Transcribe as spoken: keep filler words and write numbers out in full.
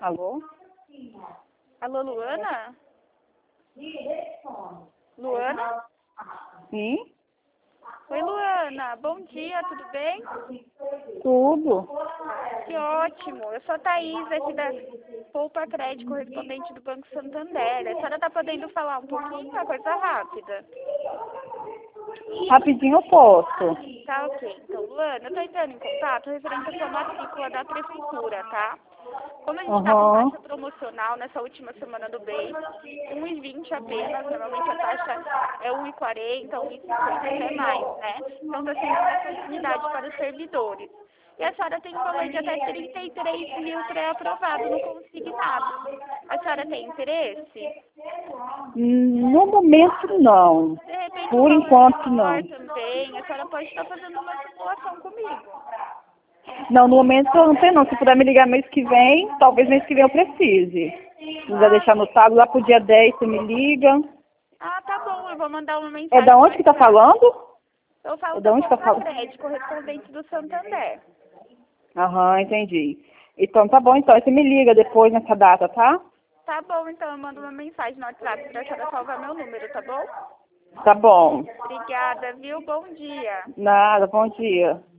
Alô? Alô, Luana? Luana? Sim? Oi, Luana. Bom dia, tudo bem? Tudo. Que ótimo. Eu sou a Thaís, aqui da Poupa Crédito, correspondente do Banco Santander. A senhora está podendo falar um pouquinho? Uma coisa rápida. Rapidinho eu posso. Tá ok. Então, Luana, eu estou entrando em contato referente à sua matrícula da Prefeitura, tá? Como a gente está com Aham. taxa promocional nessa última semana do mês, um e vinte apenas, normalmente a taxa é um e quarenta, um e cinquenta até mais, né? Então está sendo uma oportunidade para os servidores. E a senhora tem um valor de até trinta e três mil pré-aprovado no consignado. A senhora tem interesse? No momento não. De repente um Por valor enquanto não. menor também, a senhora pode estar fazendo uma simulação comigo. Não, no momento eu não tenho não. Se puder me ligar mês que vem, talvez mês que vem eu precise. Se quiser deixar anotado lá pro dia dez, você me liga. Ah, tá bom, eu vou mandar uma É mensagem da no onde que tá WhatsApp. falando? Eu É falo da da onde que tá Poupa falando? Crédito, correspondente do Santander. Aham, entendi. Então tá bom, então. Aí você me liga depois nessa data, tá? Tá bom, então eu mando uma mensagem no WhatsApp pra senhora salvar meu número, tá bom? Tá bom. Obrigada, viu? Bom dia. Nada, bom dia.